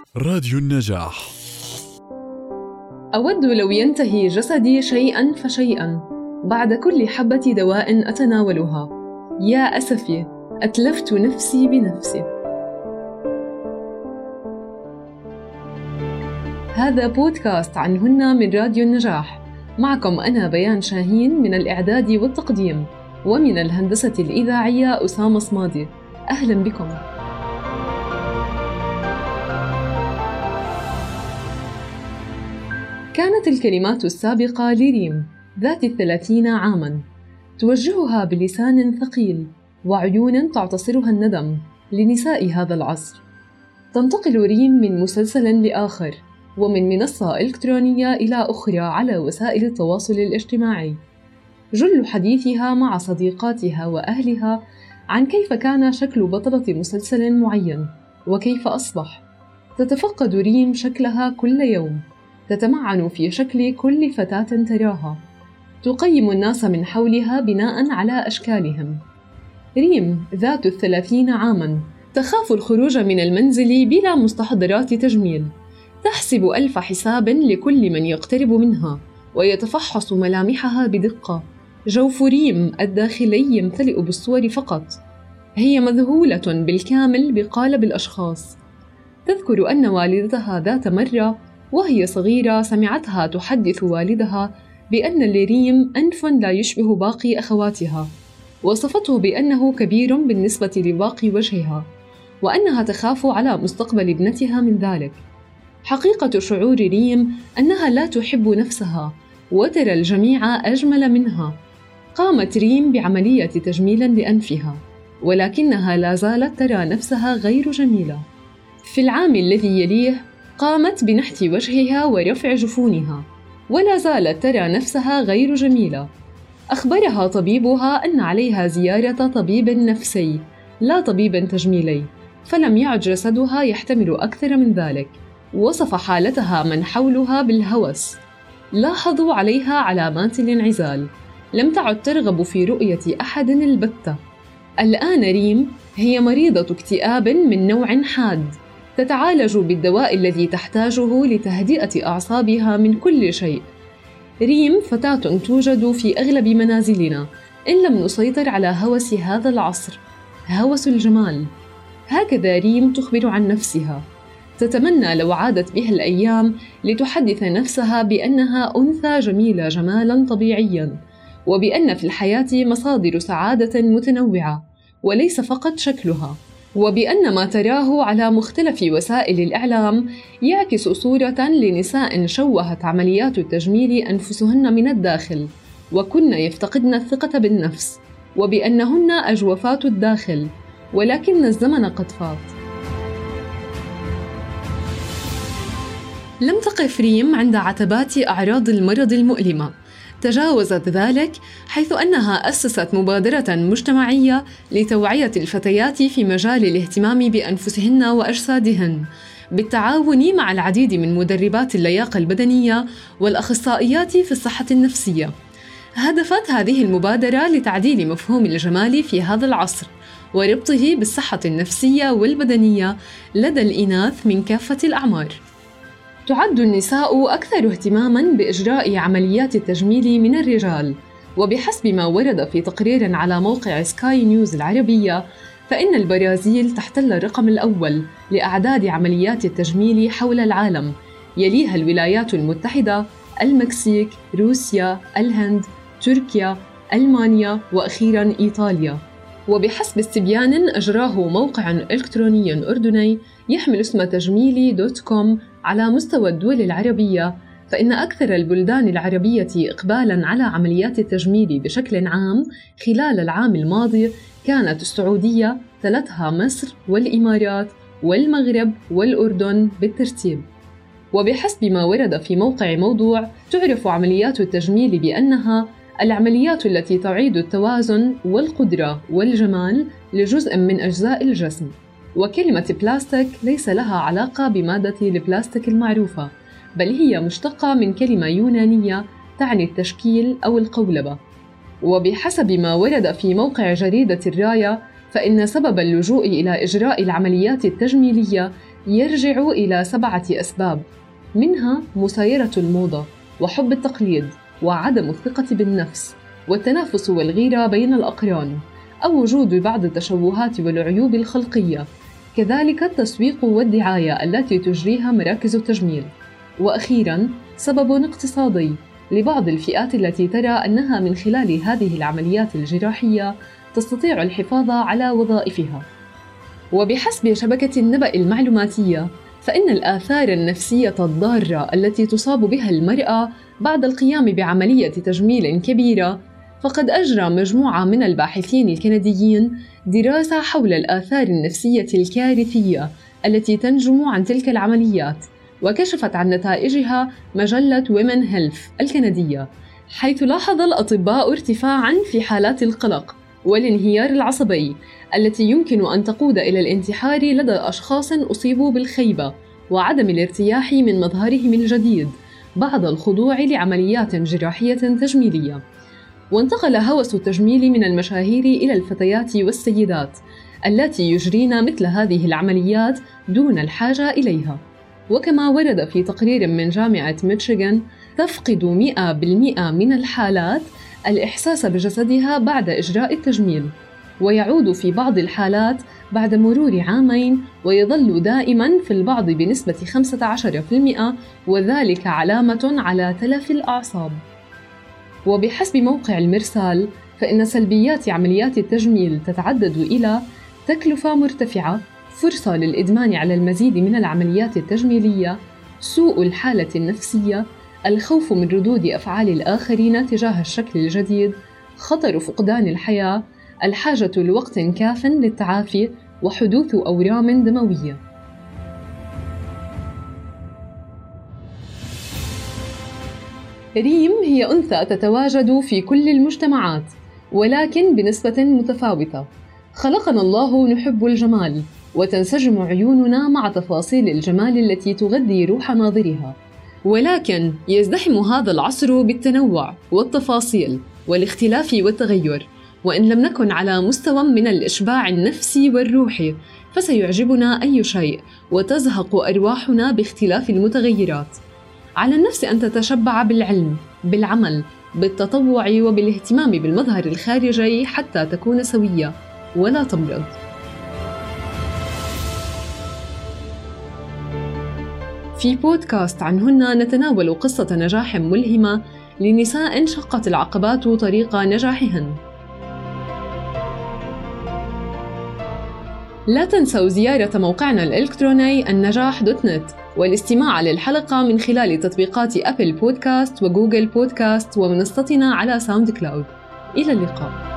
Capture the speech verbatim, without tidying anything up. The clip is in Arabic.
راديو النجاح. أود لو ينتهي جسدي شيئاً فشيئاً بعد كل حبة دواء أتناولها. يا أسفي، أتلفت نفسي بنفسي. هذا بودكاست عنهن من راديو النجاح. معكم أنا بيان شاهين من الإعداد والتقديم، ومن الهندسة الإذاعية أسامة صمادي. أهلاً بكم. كانت الكلمات السابقة لريم ذات الثلاثين عاماً، توجهها بلسان ثقيل وعيون تعتصرها الندم لنساء هذا العصر. تنتقل ريم من مسلسل لآخر، ومن منصة إلكترونية إلى أخرى على وسائل التواصل الاجتماعي. جل حديثها مع صديقاتها وأهلها عن كيف كان شكل بطلة مسلسل معين وكيف أصبح. تتفقد ريم شكلها كل يوم، تتمعن في شكل كل فتاة تراها، تقيم الناس من حولها بناء على أشكالهم. ريم ذات الثلاثين عاماً تخاف الخروج من المنزل بلا مستحضرات تجميل، تحسب ألف حساب لكل من يقترب منها ويتفحص ملامحها بدقة. جوف ريم الداخلي يمتلئ بالصور فقط. هي مذهولة بالكامل بقالب الأشخاص. تذكر أن والدتها ذات مرة وهي صغيرة سمعتها تحدث والدها بأن لريم أنف لا يشبه باقي أخواتها، وصفته بأنه كبير بالنسبة لباقي وجهها، وأنها تخاف على مستقبل ابنتها من ذلك. حقيقة شعور ريم أنها لا تحب نفسها وترى الجميع أجمل منها. قامت ريم بعملية تجميل لأنفها، ولكنها لا زالت ترى نفسها غير جميلة. في العام الذي يليه قامت بنحت وجهها ورفع جفونها، ولا زالت ترى نفسها غير جميلة. أخبرها طبيبها أن عليها زيارة طبيب نفسي لا طبيب تجميلي، فلم يعد جسدها يحتمل أكثر من ذلك. وصف حالتها من حولها بالهوس. لاحظوا عليها علامات الانعزال، لم تعد ترغب في رؤية أحد البتة. الآن ريم هي مريضة اكتئاب من نوع حاد، تتعالج بالدواء الذي تحتاجه لتهدئة أعصابها من كل شيء. ريم فتاة توجد في أغلب منازلنا إن لم نسيطر على هوس هذا العصر، هوس الجمال. هكذا ريم تخبر عن نفسها. تتمنى لو عادت بها الأيام لتحدث نفسها بأنها أنثى جميلة جمالاً طبيعياً، وبأن في الحياة مصادر سعادة متنوعة وليس فقط شكلها، وبأن ما تراه على مختلف وسائل الإعلام يعكس صورة لنساء شوهت عمليات التجميل أنفسهن من الداخل وكن يفتقدن الثقة بالنفس، وبأنهن أجوفات الداخل، ولكن الزمن قد فات. لم تقف ريم عند عتبات أعراض المرض المؤلمة، تجاوزت ذلك حيث أنها أسست مبادرة مجتمعية لتوعية الفتيات في مجال الاهتمام بأنفسهن وأجسادهن، بالتعاون مع العديد من مدربات اللياقة البدنية والأخصائيات في الصحة النفسية. هدفت هذه المبادرة لتعديل مفهوم الجمال في هذا العصر وربطه بالصحة النفسية والبدنية لدى الإناث من كافة الأعمار. تعد النساء أكثر اهتماماً بإجراء عمليات التجميل من الرجال، وبحسب ما ورد في تقرير على موقع سكاي نيوز العربية، فإن البرازيل تحتل الرقم الأول لأعداد عمليات التجميل حول العالم، يليها الولايات المتحدة، المكسيك، روسيا، الهند، تركيا، ألمانيا، وأخيراً إيطاليا. وبحسب استبيان أجراه موقع إلكتروني أردني يحمل اسم تجميلي دوت كوم على مستوى الدول العربية، فإن أكثر البلدان العربية إقبالاً على عمليات التجميل بشكل عام خلال العام الماضي كانت السعودية، تلتها مصر والإمارات والمغرب والأردن بالترتيب. وبحسب ما ورد في موقع موضوع، تعرف عمليات التجميل بأنها العمليات التي تعيد التوازن والقدرة والجمال لجزء من أجزاء الجسم. وكلمة بلاستيك ليس لها علاقة بمادة البلاستيك المعروفة، بل هي مشتقة من كلمة يونانية تعني التشكيل أو القولبة. وبحسب ما ورد في موقع جريدة الراية، فإن سبب اللجوء إلى إجراء العمليات التجميلية يرجع إلى سبعة أسباب، منها مسايرة الموضة وحب التقليد وعدم الثقة بالنفس والتنافس والغيرة بين الأقران، أو وجود بعض التشوهات والعيوب الخلقية، كذلك التسويق والدعاية التي تجريها مراكز التجميل. وأخيراً سبب اقتصادي لبعض الفئات التي ترى أنها من خلال هذه العمليات الجراحية تستطيع الحفاظ على وظائفها. وبحسب شبكة النبأ المعلوماتية، فإن الآثار النفسية الضارة التي تصاب بها المرأة بعد القيام بعملية تجميل كبيرة، فقد أجرى مجموعة من الباحثين الكنديين دراسة حول الآثار النفسية الكارثية التي تنجم عن تلك العمليات، وكشفت عن نتائجها مجلة ويمن هيلث الكندية، حيث لاحظ الأطباء ارتفاعاً في حالات القلق والانهيار العصبي التي يمكن أن تقود إلى الانتحار لدى أشخاص أصيبوا بالخيبة وعدم الارتياح من مظهرهم الجديد بعد الخضوع لعمليات جراحية تجميلية. وانتقل هوس التجميل من المشاهير إلى الفتيات والسيدات التي يجرين مثل هذه العمليات دون الحاجة إليها. وكما ورد في تقرير من جامعة ميشيغان، تفقد مئة بالمئة من الحالات الإحساس بجسدها بعد إجراء التجميل، ويعود في بعض الحالات بعد مرور عامين، ويظل دائماً في البعض بنسبة خمسة عشر بالمئة، وذلك علامة على تلف الأعصاب. وبحسب موقع المرسال، فإن سلبيات عمليات التجميل تتعدد إلى تكلفة مرتفعة، فرصة للإدمان على المزيد من العمليات التجميلية، سوء الحالة النفسية، الخوف من ردود أفعال الآخرين تجاه الشكل الجديد، خطر فقدان الحياة، الحاجة لوقت كاف للتعافي، وحدوث أورام دموية. ريم هي أنثى تتواجد في كل المجتمعات، ولكن بنسبة متفاوتة. خلقنا الله نحب الجمال، وتنسجم عيوننا مع تفاصيل الجمال التي تغذي روح ناظرها، ولكن يزدحم هذا العصر بالتنوع والتفاصيل والاختلاف والتغير، وإن لم نكن على مستوى من الإشباع النفسي والروحي فسيعجبنا أي شيء، وتزهق أرواحنا باختلاف المتغيرات. على النفس أن تتشبع بالعلم، بالعمل، بالتطوع وبالاهتمام بالمظهر الخارجي حتى تكون سوية ولا تمرض. في بودكاست عنهن نتناول قصة نجاح ملهمة لنساء شقت العقبات طريق نجاحهن. لا تنسوا زيارة موقعنا الإلكتروني النجاح دوت نت، والاستماع للحلقة من خلال تطبيقات أبل بودكاست وجوجل بودكاست ومنصتنا على ساوند كلاود. إلى اللقاء.